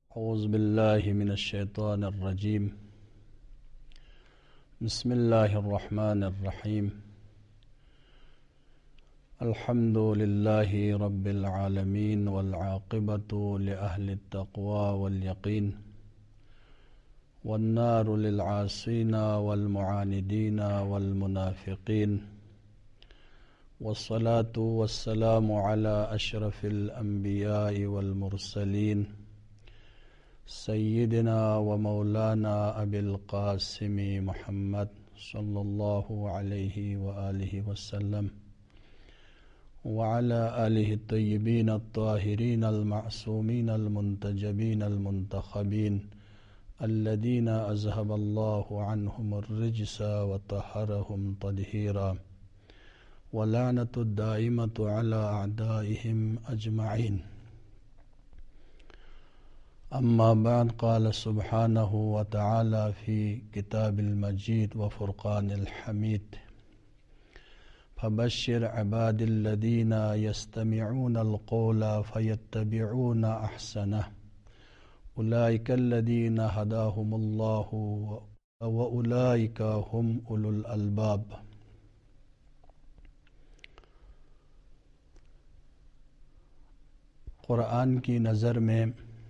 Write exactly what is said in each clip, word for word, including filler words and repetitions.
اعوذ باللہ من الشیطان الرجیم بسم اللہ الرحمن الرحیم الحمد للہ رب العالمین والعاقبۃ لأہل التقوی والیقین والنار للعاصین والمعاندین والمنافقین والصلاة والسلام علی اشرف الانبیاء والمرسلین سیدنا و مولانا ابی القاسم محمد صلی اللہ علیہ وآلہ وسلم وعلى آلہ الطیبین الطاہرین المعصومین المنتجبین المنتخبین الذین اذهب اللہ عنہم الرجس وطہرہم تطہیرا ولعنۃ الدائمۃ علی اعدائہم اجمعین. اما بعد قال سبحانہ وتعالی فی کتاب المجید وفرقان الحمید فبشر عباد الذین یستمعون القول فیتبعون احسنہ اولئک الذین ہداہم اللہ واولئک هم اولو الالباب. قرآن کی نظر میں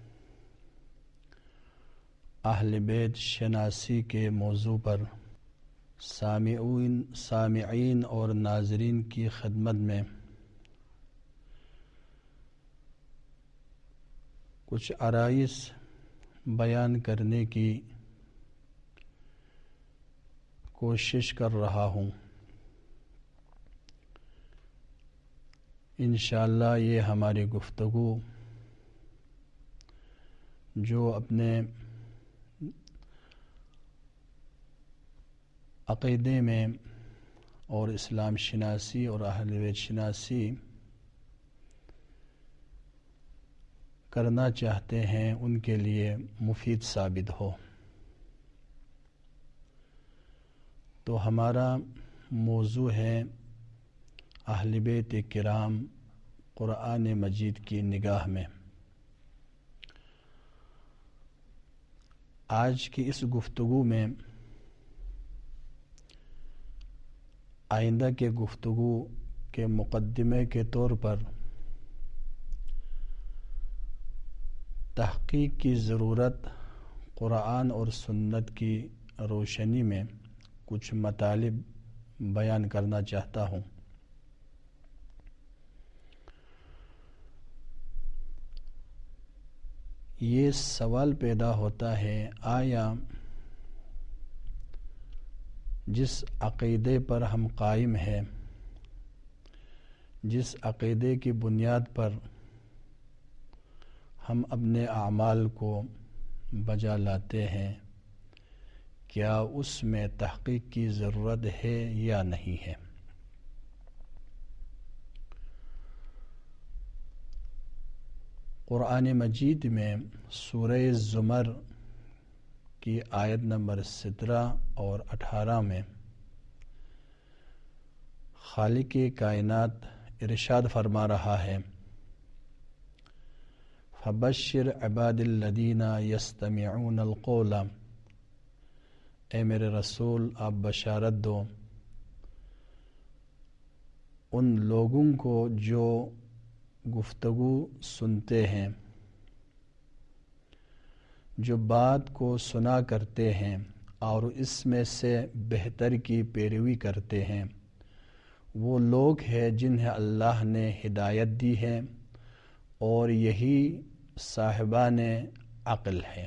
اہل بیت شناسی کے موضوع پر سامعین سامعین اور ناظرین کی خدمت میں کچھ آرائز بیان کرنے کی کوشش کر رہا ہوں. انشاءاللہ یہ ہماری گفتگو جو اپنے عقیدے میں اور اسلام شناسی اور اہل بیت شناسی کرنا چاہتے ہیں ان کے لیے مفید ثابت ہو. تو ہمارا موضوع ہے اہل بیت کرام قرآن مجید کی نگاہ میں. آج کی اس گفتگو میں آئندہ کے گفتگو کے مقدمے کے طور پر تحقیق کی ضرورت قرآن اور سنت کی روشنی میں کچھ مطالب بیان کرنا چاہتا ہوں. یہ سوال پیدا ہوتا ہے، آیا جس عقیدے پر ہم قائم ہیں، جس عقیدے کی بنیاد پر ہم اپنے اعمال کو بجا لاتے ہیں، کیا اس میں تحقیق کی ضرورت ہے یا نہیں ہے؟ قرآن مجید میں سورہ زمر کی آیت نمبر سترہ اور اٹھارہ میں خالق کائنات ارشاد فرما رہا ہے، فبشر عباد الذین یستمعون القول، اے میرے رسول آپ بشارت دو ان لوگوں کو جو گفتگو سنتے ہیں، جو بات کو سنا کرتے ہیں اور اس میں سے بہتر کی پیروی کرتے ہیں. وہ لوگ ہیں جنہیں اللہ نے ہدایت دی ہے اور یہی صاحبان عقل ہیں.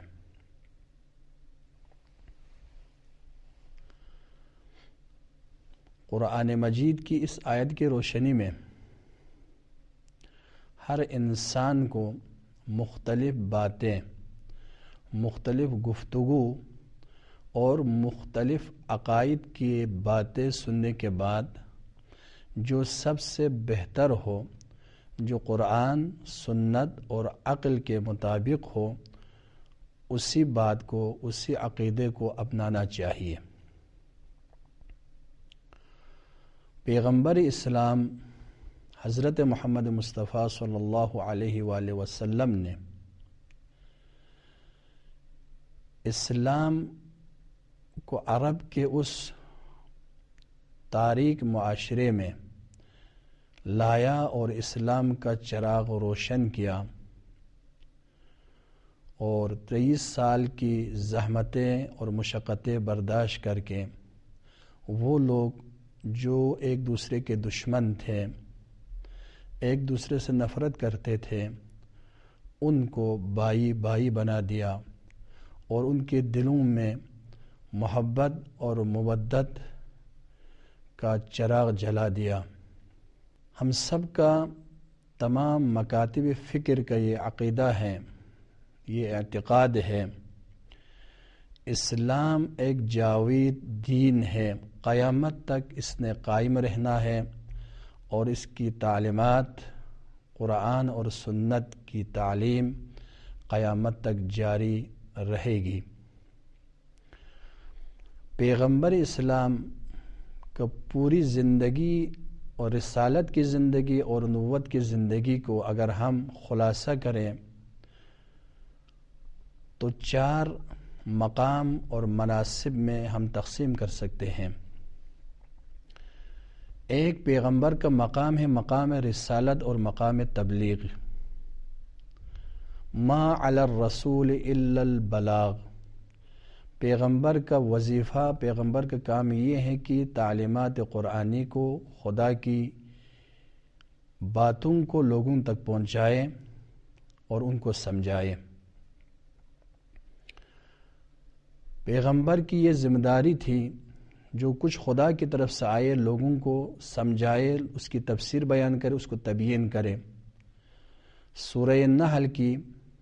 قرآن مجید کی اس آیت کی روشنی میں ہر انسان کو مختلف باتیں، مختلف گفتگو اور مختلف عقائد کی باتیں سننے کے بعد جو سب سے بہتر ہو، جو قرآن، سنت اور عقل کے مطابق ہو، اسی بات کو، اسی عقیدے کو اپنانا چاہیے. پیغمبر اسلام حضرت محمد مصطفیٰ صلی اللہ علیہ وآلہ وسلم نے اسلام کو عرب کے اس تاریک معاشرے میں لایا اور اسلام کا چراغ روشن کیا، اور تیئیس سال کی زحمتیں اور مشقتیں برداشت کر کے وہ لوگ جو ایک دوسرے کے دشمن تھے، ایک دوسرے سے نفرت کرتے تھے، ان کو بھائی بھائی بنا دیا اور ان کے دلوں میں محبت اور مودت کا چراغ جلا دیا۔ ہم سب کا تمام مکاتب فکر کا یہ عقیدہ ہے، یہ اعتقاد ہے، اسلام ایک جاوید دین ہے، قیامت تک اس نے قائم رہنا ہے، اور اس کی تعلیمات قرآن اور سنت کی تعلیم قیامت تک جاری رہے گی۔ پیغمبر اسلام کا پوری زندگی اور رسالت کی زندگی اور نبوت کی زندگی کو اگر ہم خلاصہ کریں تو چار مقام اور مناصب میں ہم تقسیم کر سکتے ہیں۔ ایک پیغمبر کا مقام ہے مقام رسالت اور مقام تبلیغ، ما علی الرسول الا البلاغ۔ پیغمبر کا وظیفہ، پیغمبر کا کام یہ ہے کہ تعلیمات قرآنی کو، خدا کی باتوں کو لوگوں تک پہنچائے اور ان کو سمجھائے۔ پیغمبر کی یہ ذمہ داری تھی جو کچھ خدا کی طرف سے آئے لوگوں کو سمجھائے، اس کی تفسیر بیان کرے، اس کو تبیین کرے۔ سورہ نحل کی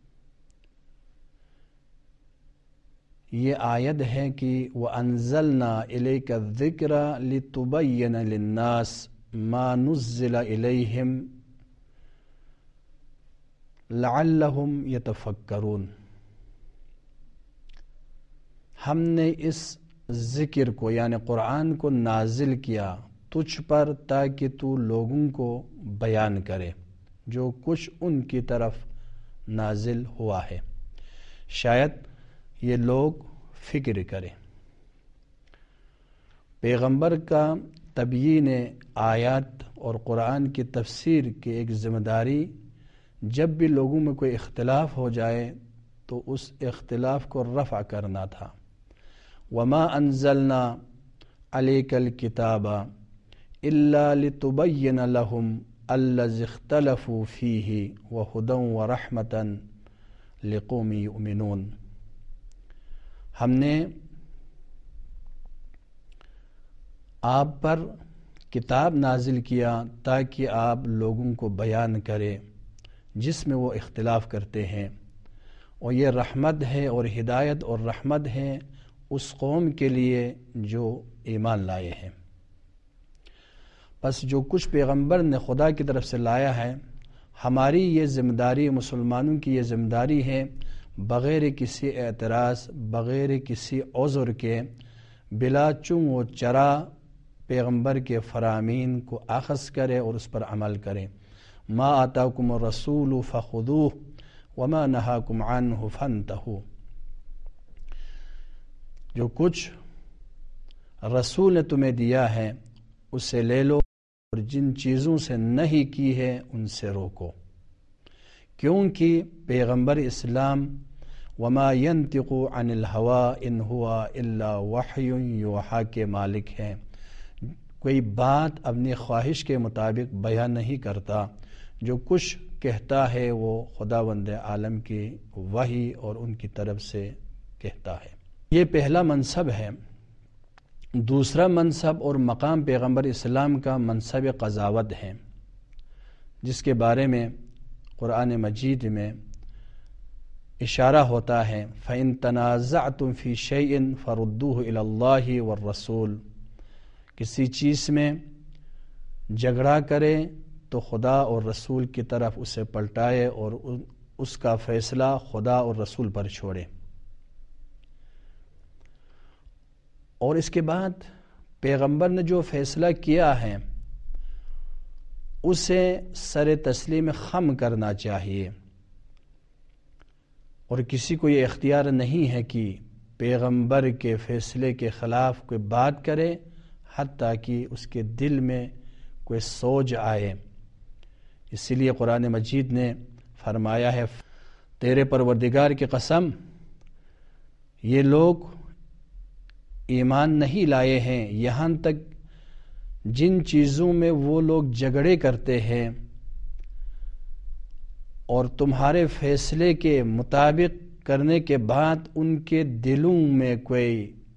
یہ آیت ہے کہ وَأَنزَلْنَا إِلَيْكَ الذِّكْرَ لِتُبَيِّنَ لِلنَّاسِ مَا نُزِّلَ إِلَيْهِمْ لَعَلَّهُمْ يَتَفَكَّرُونَ۔ ہم نے اس ذکر کو یعنی قرآن کو نازل کیا تجھ پر تاکہ تو لوگوں کو بیان کرے جو کچھ ان کی طرف نازل ہوا ہے، شاید یہ لوگ فکر کریں۔ پیغمبر کا تبیین آیات اور قرآن کی تفسیر کی ایک ذمہ داری، جب بھی لوگوں میں کوئی اختلاف ہو جائے تو اس اختلاف کو رفع کرنا تھا۔ وما انزلنا علیک الکتاب الا لتبین لهم الذی اختلفوا فیہ وہدی ورحمۃ لقوم یؤمنون۔ ہم نے آپ پر کتاب نازل کیا تاکہ آپ لوگوں کو بیان کرے جس میں وہ اختلاف کرتے ہیں، اور یہ رحمت ہے اور ہدایت اور رحمت ہے اس قوم کے لیے جو ایمان لائے ہیں۔ بس جو کچھ پیغمبر نے خدا کی طرف سے لایا ہے، ہماری یہ ذمہ داری، مسلمانوں کی یہ ذمہ داری ہے، بغیر کسی اعتراض، بغیر کسی عذر کے، بلا چون و چرا پیغمبر کے فرامین کو اخذ کرے اور اس پر عمل کرے۔ ما آتاکم الرسول فخذوہ وما نہاکم عنہ فانتہوا۔ جو کچھ رسول نے تمہیں دیا ہے اسے لے لو، اور جن چیزوں سے نہیں کی ہے ان سے روکو، کیونکہ پیغمبر اسلام وما ينطق عن الهوى ان هو الا وحی یوحی کے مالک ہیں، کوئی بات اپنی خواہش کے مطابق بیان نہیں کرتا، جو کچھ کہتا ہے وہ خداوند عالم کی وحی اور ان کی طرف سے کہتا ہے۔ یہ پہلا منصب ہے۔ دوسرا منصب اور مقام پیغمبر اسلام کا منصب قضاوت ہے، جس کے بارے میں قرآن مجید میں اشارہ ہوتا ہے فَإِن تَنَازَعْتُمْ فِي شَيْءٍ فَرُدُّوهُ إِلَى اللَّهِ وَالرَّسُولِ۔ کسی چیز میں جھگڑا کرے تو خدا اور رسول کی طرف اسے پلٹائے اور اس کا فیصلہ خدا اور رسول پر چھوڑے۔ اور اس کے بعد پیغمبر نے جو فیصلہ کیا ہے اسے سر تسلیم خم کرنا چاہیے، اور کسی کو یہ اختیار نہیں ہے کہ پیغمبر کے فیصلے کے خلاف کوئی بات کرے حتیٰ کہ اس کے دل میں کوئی سوچ آئے۔ اسی لیے قرآن مجید نے فرمایا ہے تیرے پروردگار کی قسم یہ لوگ ایمان نہیں لائے ہیں یہاں تک جن چیزوں میں وہ لوگ جھگڑے کرتے ہیں اور تمہارے فیصلے کے مطابق کرنے کے بعد ان کے دلوں میں کوئی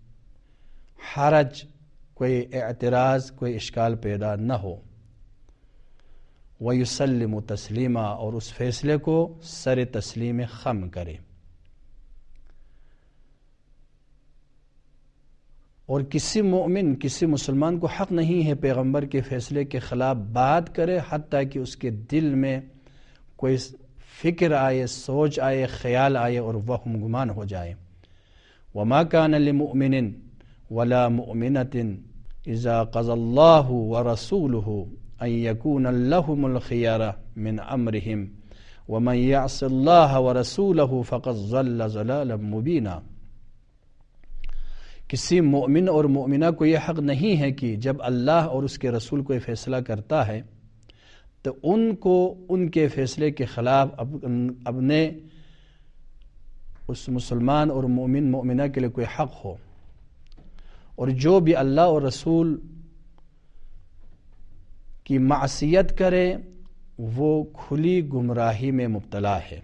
حرج، کوئی اعتراض، کوئی اشکال پیدا نہ ہو۔ وَيُسَلِّمُ تَسْلِيمًا، اور اس فیصلے کو سر تسلیم خم کرے۔ اور کسی مومن، کسی مسلمان کو حق نہیں ہے پیغمبر کے فیصلے کے خلاف بات کرے حتیٰ کہ اس کے دل میں کوئی فکر آئے، سوچ آئے، خیال آئے اور وہم گمان ہو جائے۔ وَمَا كَانَ لِمُؤْمِنٍ وَلَا مُؤْمِنَةٍ إِذَا قَضَى اللَّهُ وَرَسُولُهُ أَن يَكُونَ لَهُمُ الْخِيَرَةُ مِنْ أَمْرِهِمْ وَمَنْ يَعْصِ اللَّهَ وَرَسُولَهُ فَقَدْ ضَلَّ ضَلَالًا مُبِينًا۔ کسی مومن اور مومنہ کو یہ حق نہیں ہے کہ جب اللہ اور اس کے رسول کوئی فیصلہ کرتا ہے تو ان کو ان کے فیصلے کے خلاف اپنے اس مسلمان اور مومن مومنہ کے لیے کوئی حق ہو، اور جو بھی اللہ اور رسول کی معصیت کرے وہ کھلی گمراہی میں مبتلا ہے۔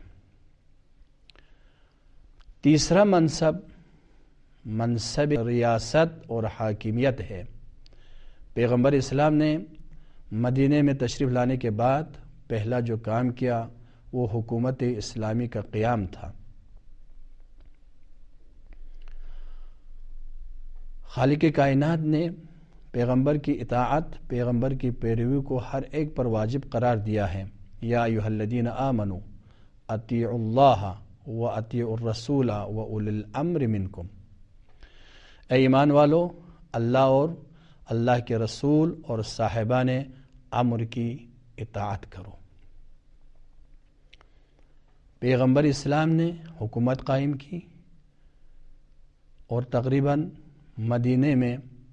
تیسرا منصب منصب ریاست اور حاکمیت ہے۔ پیغمبر اسلام نے مدینے میں تشریف لانے کے بعد پہلا جو کام کیا وہ حکومت اسلامی کا قیام تھا۔ خالق کائنات نے پیغمبر کی اطاعت، پیغمبر کی پیروی کو ہر ایک پر واجب قرار دیا ہے۔ یا ایھا الذین آمنوا اطیعوا اللہ واطیعوا الرسول واولی الامر منکم، اے ایمان والو اللہ اور اللہ کے رسول اور صاحبان امر کی اطاعت کرو۔ پیغمبر اسلام نے حکومت قائم کی اور تقریباً مدینے میں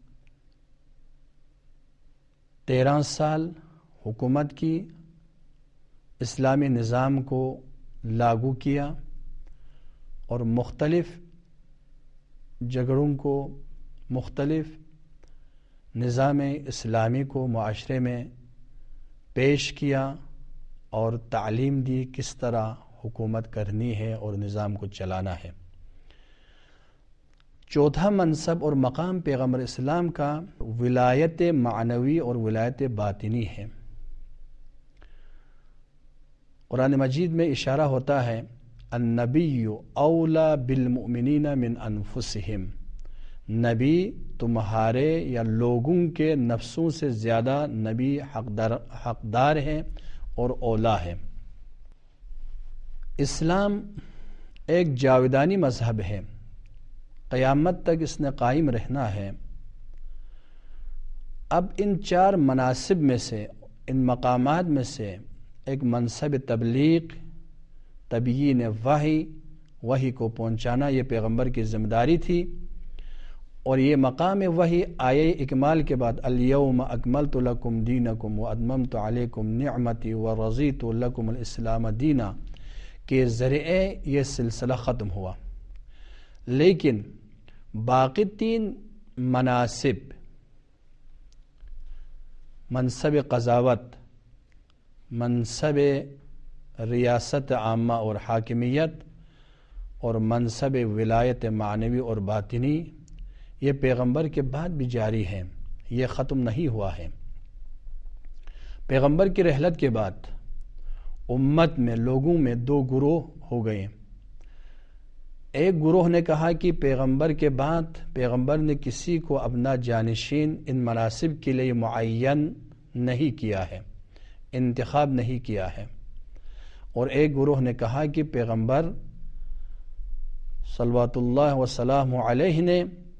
تیرہ سال حکومت کی، اسلامی نظام کو لاگو کیا اور مختلف جھگڑوں کو، مختلف نظام اسلامی کو معاشرے میں پیش کیا اور تعلیم دی کس طرح حکومت کرنی ہے اور نظام کو چلانا ہے۔ چوتھا منصب اور مقام پیغمبر اسلام کا ولایت معنوی اور ولایت باطنی ہے۔ قرآن مجید میں اشارہ ہوتا ہے النبی اولا بالمؤمنین من انفسہم، نبی تمہارے یا لوگوں کے نفسوں سے زیادہ نبی حقدار حقدار ہے اور اولا ہے۔ اسلام ایک جاودانی مذہب ہے، قیامت تک اس نے قائم رہنا ہے۔ اب ان چار مناصب میں سے، ان مقامات میں سے ایک منصب تبلیغ، تبیین وحی، وحی کو پہنچانا، یہ پیغمبر کی ذمہ داری تھی، اور یہ مقام وحی آیہ اکمال کے بعد الیوم اکملت لکم دینکم واتممت علیکم نعمتی ورضیت لکم الاسلام دینا کے ذریعے یہ سلسلہ ختم ہوا۔ لیکن باقی تین مناصب، منصب قضاوت، منصب ریاست عامہ اور حاکمیت، اور منصب ولایت معنوی اور باطنی، یہ پیغمبر کے بعد بھی جاری ہیں، یہ ختم نہیں ہوا ہے۔ پیغمبر کی رحلت کے بعد امت میں، لوگوں میں دو گروہ ہو گئے۔ ایک گروہ نے کہا کہ پیغمبر کے بعد پیغمبر نے کسی کو اپنا جانشین ان مناصب کے لیے معین نہیں کیا ہے، انتخاب نہیں کیا ہے، اور ایک گروہ نے کہا کہ پیغمبر صلوات اللہ وسلام علیہ نے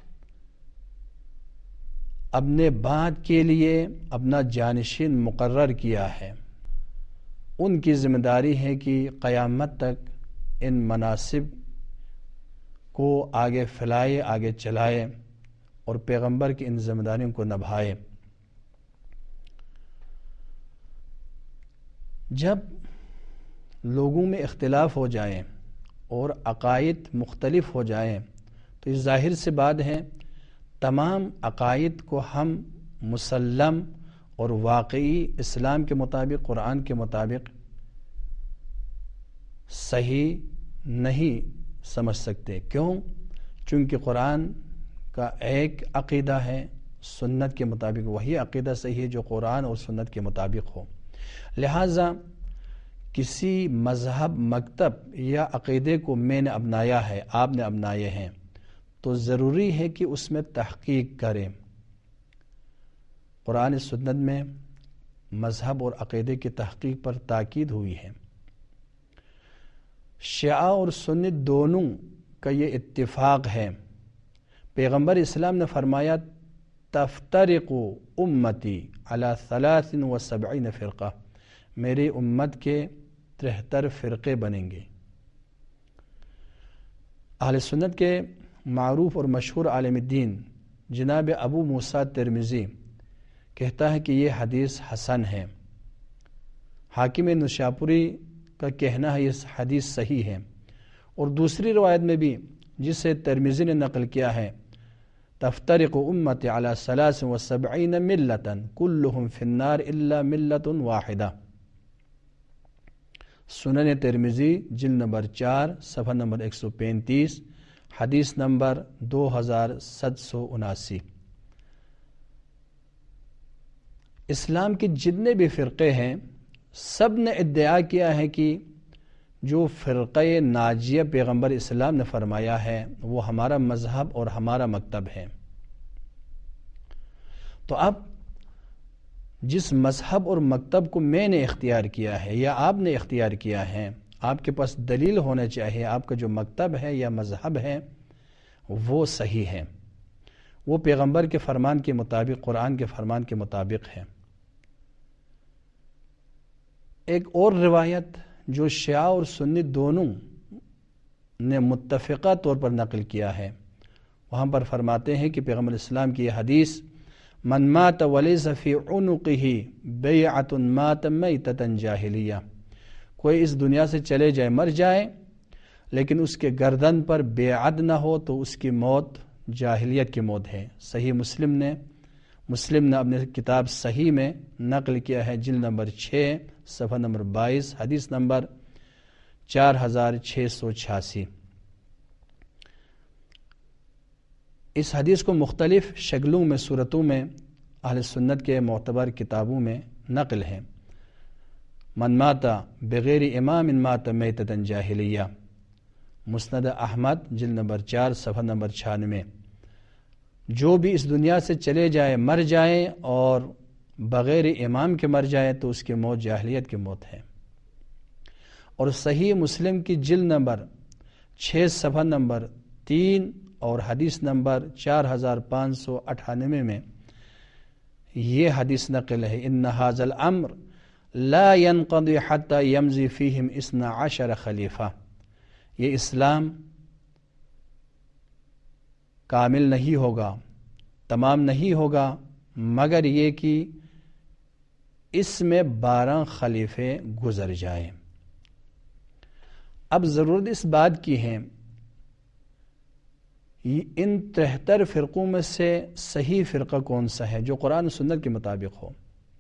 اپنے بعد کے لیے اپنا جانشین مقرر کیا ہے، ان کی ذمہ داری ہے کہ قیامت تک ان مناصب کو آگے پھیلائے، آگے چلائے اور پیغمبر کی ان ذمہ داریوں کو نبھائے۔ جب لوگوں میں اختلاف ہو جائیں اور عقائد مختلف ہو جائیں تو یہ ظاہر سی بات ہے تمام عقائد کو ہم مسلم اور واقعی اسلام کے مطابق، قرآن کے مطابق صحیح نہیں سمجھ سکتے۔ کیوں؟ چونکہ قرآن کا ایک عقیدہ ہے، سنت کے مطابق وہی عقیدہ صحیح ہے جو قرآن اور سنت کے مطابق ہو۔ لہٰذا کسی مذہب، مکتب یا عقیدے کو میں نے اپنایا ہے، آپ نے اپنائے ہیں، تو ضروری ہے کہ اس میں تحقیق کریں۔ قرآن سنت میں مذہب اور عقیدے کی تحقیق پر تاکید ہوئی ہے۔ شیعہ اور سنی دونوں کا یہ اتفاق ہے۔ پیغمبر اسلام نے فرمایا تفترق امتی علی ثلاث و سبعین فرقہ، میری امت کے تہتر فرقے بنیں گے۔ اہل سنت کے معروف اور مشہور عالم الدین جناب ابو موسیٰ ترمذی کہتا ہے کہ یہ حدیث حسن ہے۔ حاکم نشاپوری کا کہنا ہے یہ حدیث صحیح ہے، اور دوسری روایت میں بھی جسے ترمذی نے نقل کیا ہے تفترق امتی علی ثلاث و سبعین ملتا کلہم فی النار الا ملت واحدہ۔ سنن ترمذی جلد نمبر چار صفحہ نمبر ایک سو پینتیس، حدیث نمبر دو ہزار سات سو اناسی۔ اسلام کے جتنے بھی فرقے ہیں سب نے ادعا کیا ہے کہ جو فرقہ ناجیہ پیغمبر اسلام نے فرمایا ہے وہ ہمارا مذہب اور ہمارا مکتب ہے۔ تو اب جس مذہب اور مکتب کو میں نے اختیار کیا ہے یا آپ نے اختیار کیا ہے، آپ کے پاس دلیل ہونا چاہیے آپ کا جو مکتب ہے یا مذہب ہے وہ صحیح ہے، وہ پیغمبر کے فرمان کے مطابق، قرآن کے فرمان کے مطابق ہے۔ ایک اور روایت جو شیعہ اور سنی دونوں نے متفقہ طور پر نقل کیا ہے، وہاں پر فرماتے ہیں کہ پیغمبر اسلام کی یہ حدیث من مات ولیس فی عنقہ بیعۃ مات میتۃ جاہلیہ، کوئی اس دنیا سے چلے جائے، مر جائے، لیکن اس کے گردن پر بیعت نہ ہو تو اس کی موت جاہلیت کی موت ہے۔ صحیح مسلم نے مسلم نے اپنے کتاب صحیح میں نقل کیا ہے، جلد نمبر چھ صفحہ نمبر بائیس، حدیث نمبر چار ہزار چھ سو چھیاسی۔ اس حدیث کو مختلف شکلوں میں، صورتوں میں اہل سنت کے معتبر کتابوں میں نقل ہے۔ من مات بغیر امام مات میتۃ جاہلیہ، مسند احمد جلد نمبر چار صفحہ نمبر چھیانوے، جو بھی اس دنیا سے چلے جائے، مر جائے اور بغیر امام کے مر جائے تو اس کی موت جاہلیت کی موت ہے۔ اور صحیح مسلم کی جلد نمبر چھ صفحہ نمبر تین اور حدیث نمبر چار ہزار پانچ سو اٹھانوے میں یہ حدیث نقل ہے، ان ھذا الامر لا ينقضي حتى يمضي فيهم اثنا عشر خلیفہ، یہ اسلام کامل نہیں ہوگا، تمام نہیں ہوگا مگر یہ کہ اس میں بارہ خلیفے گزر جائیں۔ اب ضرورت اس بات کی ہے ان تہتر فرقوں میں سے صحیح فرقہ کون سا ہے جو قرآن و سنت کے مطابق ہو،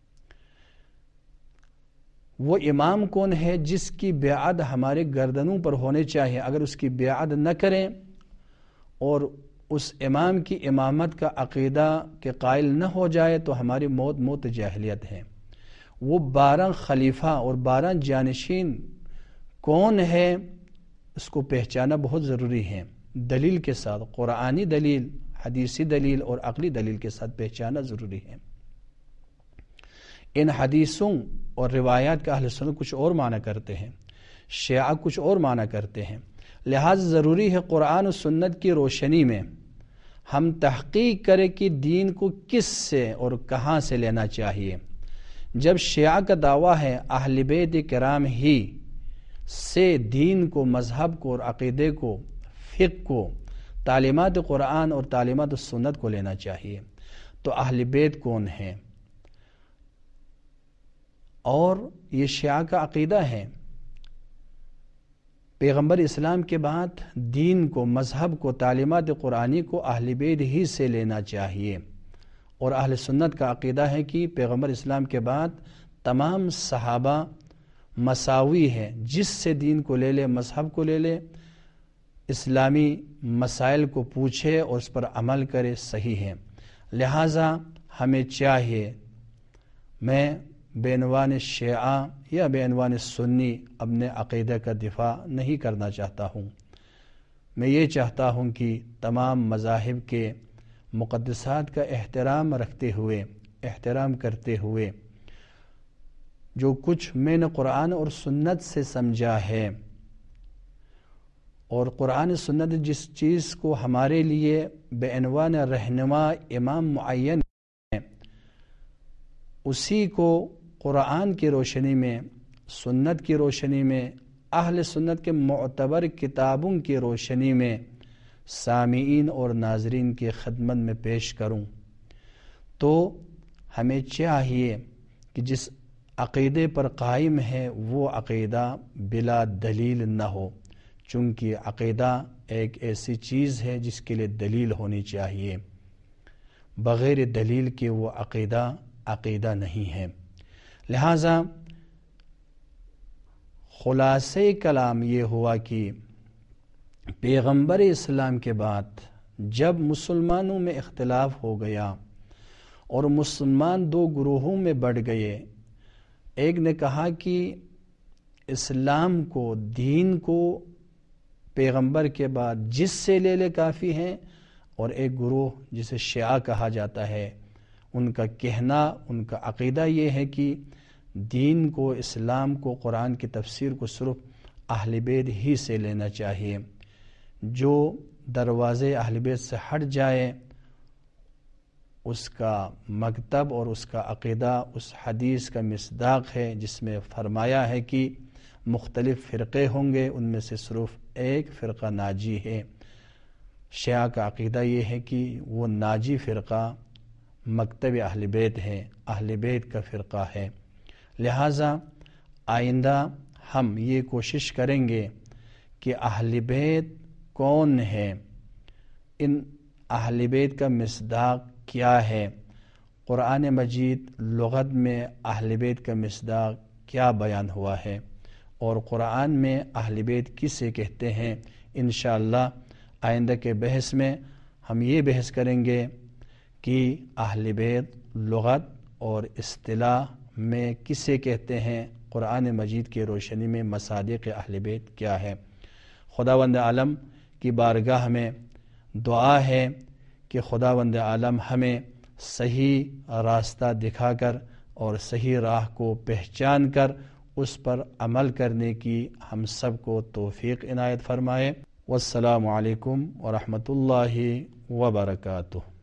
وہ امام کون ہے جس کی بیعت ہمارے گردنوں پر ہونے چاہیے۔ اگر اس کی بیعت نہ کریں اور اس امام کی امامت کا عقیدہ کے قائل نہ ہو جائے تو ہماری موت موت جاہلیت ہے۔ وہ بارہ خلیفہ اور بارہ جانشین کون ہے اس کو پہچانا بہت ضروری ہے، دلیل کے ساتھ، قرآنی دلیل، حدیثی دلیل اور عقلی دلیل کے ساتھ پہچانا ضروری ہے۔ ان حدیثوں اور روایات کا اہل سنت کچھ اور معنی کرتے ہیں، شیعہ کچھ اور معنی کرتے ہیں، لہذا ضروری ہے قرآن و سنت کی روشنی میں ہم تحقیق کریں کہ دین کو کس سے اور کہاں سے لینا چاہیے۔ جب شیعہ کا دعویٰ ہے اہل بیت کرام ہی سے دین کو، مذہب کو اور عقیدے کو، فقہ کو تعلیمات قرآن اور تعلیمات سنت کو لینا چاہیے۔ تو اہل بیت کون ہیں؟ اور یہ شیعہ کا عقیدہ ہے، پیغمبر اسلام کے بعد دین کو، مذہب کو، تعلیمات قرآنی کو اہل بیت ہی سے لینا چاہیے۔ اور اہل سنت کا عقیدہ ہے کہ پیغمبر اسلام کے بعد تمام صحابہ مساوی ہے، جس سے دین کو لے لے، مذہب کو لے لے، اسلامی مسائل کو پوچھے اور اس پر عمل کرے، صحیح ہے۔ لہٰذا ہمیں چاہیے، میں بے عنوان شیعہ یا بے عنوان سنی اپنے عقیدہ کا دفاع نہیں کرنا چاہتا ہوں، میں یہ چاہتا ہوں کہ تمام مذاہب کے مقدسات کا احترام رکھتے ہوئے، احترام کرتے ہوئے، جو کچھ میں نے قرآن اور سنت سے سمجھا ہے، اور قرآن سنت جس چیز کو ہمارے لیے بے عنوان رہنما امام معین ہے، اسی کو قرآن کی روشنی میں، سنت کی روشنی میں، اہل سنت کے معتبر کتابوں کی روشنی میں سامعین اور ناظرین کی خدمت میں پیش کروں۔ تو ہمیں چاہیے کہ جس عقیدے پر قائم ہے وہ عقیدہ بلا دلیل نہ ہو، چونکہ عقیدہ ایک ایسی چیز ہے جس کے لیے دلیل ہونی چاہیے، بغیر دلیل کے وہ عقیدہ عقیدہ نہیں ہے۔ لہٰذا خلاصہ کلام یہ ہوا کہ پیغمبر اسلام کے بعد جب مسلمانوں میں اختلاف ہو گیا اور مسلمان دو گروہوں میں بڑھ گئے، ایک نے کہا کہ اسلام کو، دین کو پیغمبر کے بعد جس سے لے لے کافی ہیں، اور ایک گروہ جسے شیعہ کہا جاتا ہے، ان کا کہنا، ان کا عقیدہ یہ ہے کہ دین کو، اسلام کو، قرآن کی تفسیر کو صرف اہل بیت ہی سے لینا چاہیے۔ جو دروازے اہل بیت سے ہٹ جائے، اس کا مکتب اور اس کا عقیدہ اس حدیث کا مصداق ہے جس میں فرمایا ہے کہ مختلف فرقے ہوں گے، ان میں سے صرف ایک فرقہ ناجی ہے۔ شیعہ کا عقیدہ یہ ہے کہ وہ ناجی فرقہ مکتب اہل بیت ہے، اہل بیت کا فرقہ ہے۔ لہٰذا آئندہ ہم یہ کوشش کریں گے کہ اہل بیت کون ہے، ان اہل بیت کا مصداق کیا ہے، قرآن مجید لغت میں اہل بیت کا مصداق کیا بیان ہوا ہے، اور قرآن میں اہل بیت کسے کہتے ہیں۔ انشاءاللہ آئندہ کے بحث میں ہم یہ بحث کریں گے کہ اہل بیت لغت اور اصطلاح میں کسے کہتے ہیں، قرآن مجید کی روشنی میں مصادیق اہل بیت کیا ہے۔ خداوند عالم کی بارگاہ میں دعا ہے کہ خداوند عالم ہمیں صحیح راستہ دکھا کر اور صحیح راہ کو پہچان کر اس پر عمل کرنے کی ہم سب کو توفیق عنایت فرمائے۔ والسلام علیکم ورحمۃ اللہ وبرکاتہ۔